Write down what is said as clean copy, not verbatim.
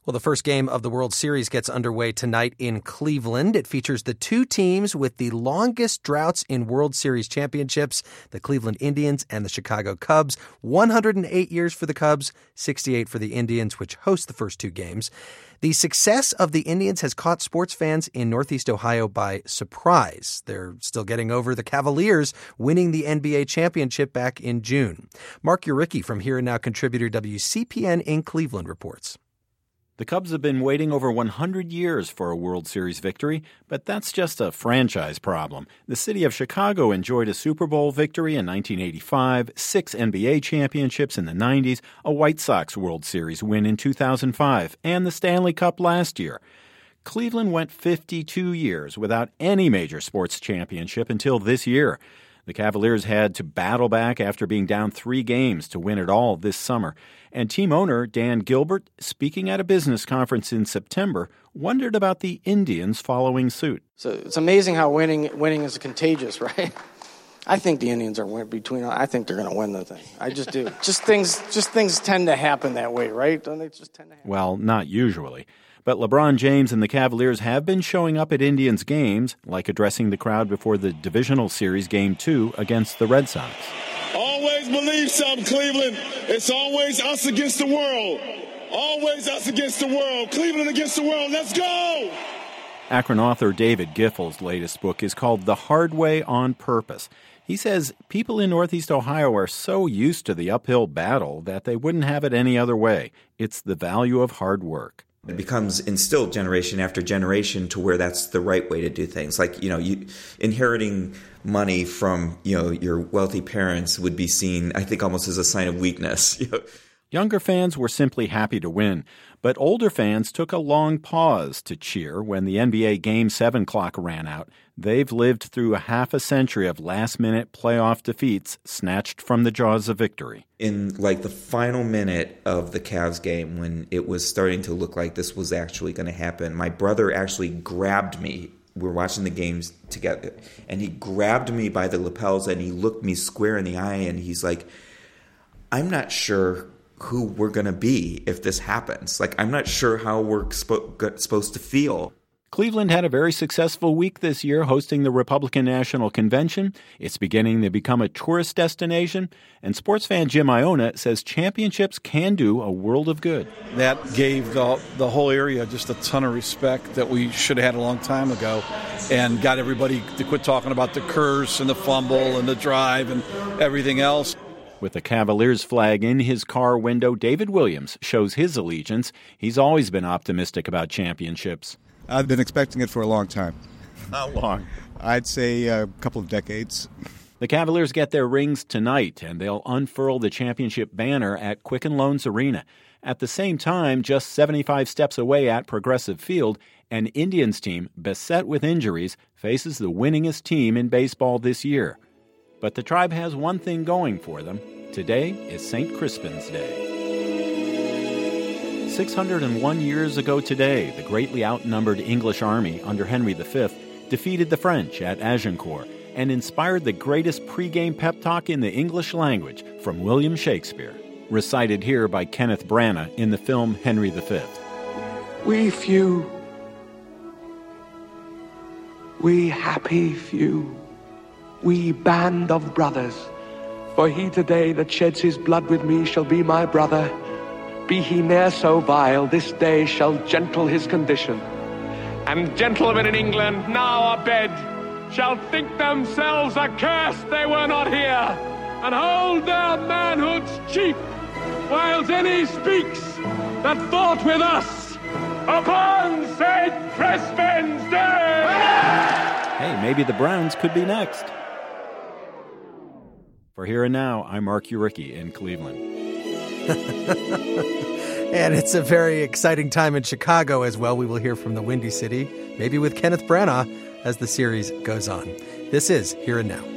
Well, the first game of the World Series gets underway tonight in Cleveland. It features the two teams with the longest droughts in World Series championships, the Cleveland Indians and the Chicago Cubs. 108 years for the Cubs, 68 for the Indians, which host the first two games. The success of the Indians has caught sports fans in Northeast Ohio by surprise. They're still getting over the Cavaliers winning the NBA championship back in June. Mark Uricki from Here and Now contributor WCPN in Cleveland reports. The Cubs have been waiting over 100 years for a World Series victory, but that's just a franchise problem. The city of Chicago enjoyed a Super Bowl victory in 1985, 6 NBA championships in the 90s, a White Sox World Series win in 2005, and the Stanley Cup last year. Cleveland went 52 years without any major sports championship until this year. The Cavaliers had to battle back after being down 3 games to win it all this summer. And team owner Dan Gilbert, speaking at a business conference in September, wondered about the Indians following suit. So it's amazing how winning is contagious, right? I think the Indians are I think they're going to win the thing. I just do. just things tend to happen that way, right? Don't they just tend to happen? Well, not usually. But LeBron James and the Cavaliers have been showing up at Indians games, like addressing the crowd before the divisional series Game 2 against the Red Sox. Always believe something, Cleveland. It's always us against the world. Always us against the world. Cleveland against the world. Let's go! Akron author David Giffel's latest book is called The Hard Way on Purpose. He says people in Northeast Ohio are so used to the uphill battle that they wouldn't have it any other way. It's the value of hard work. It becomes instilled generation after generation to where that's the right way to do things. Like, you inheriting money from, your wealthy parents would be seen, I think, almost as a sign of weakness. Younger fans were simply happy to win, but older fans took a long pause to cheer when the NBA Game 7 clock ran out. They've lived through a half a century of last-minute playoff defeats snatched from the jaws of victory. In the final minute of the Cavs game, when it was starting to look like this was actually going to happen, my brother actually grabbed me. We were watching the games together, and he grabbed me by the lapels and he looked me square in the eye and he's like, I'm not sure who we're going to be if this happens. I'm not sure how we're supposed to feel. Cleveland had a very successful week this year hosting the Republican National Convention. It's beginning to become a tourist destination. And sports fan Jim Iona says championships can do a world of good. That gave the whole area just a ton of respect that we should have had a long time ago and got everybody to quit talking about the curse and the fumble and the drive and everything else. With the Cavaliers flag in his car window, David Williams shows his allegiance. He's always been optimistic about championships. I've been expecting it for a long time. How long? I'd say a couple of decades. The Cavaliers get their rings tonight, and they'll unfurl the championship banner at Quicken Loans Arena. At the same time, just 75 steps away at Progressive Field, an Indians team beset with injuries faces the winningest team in baseball this year. But the Tribe has one thing going for them. Today is St. Crispin's Day. 601 years ago today, the greatly outnumbered English army under Henry V defeated the French at Agincourt and inspired the greatest pregame pep talk in the English language from William Shakespeare, recited here by Kenneth Branagh in the film Henry V. We few, we happy few, we band of brothers, for he today that sheds his blood with me shall be my brother. Be he ne'er so vile, this day shall gentle his condition. And gentlemen in England now abed shall think themselves accursed they were not here, and hold their manhood's chief, whiles any speaks that fought with us upon St. Crispin's Day! Hey, maybe the Browns could be next. For Here and Now, I'm Mark Uricki in Cleveland. And it's a very exciting time in Chicago as well. We will hear from the Windy City, maybe with Kenneth Branagh, as the series goes on. This is Here and Now.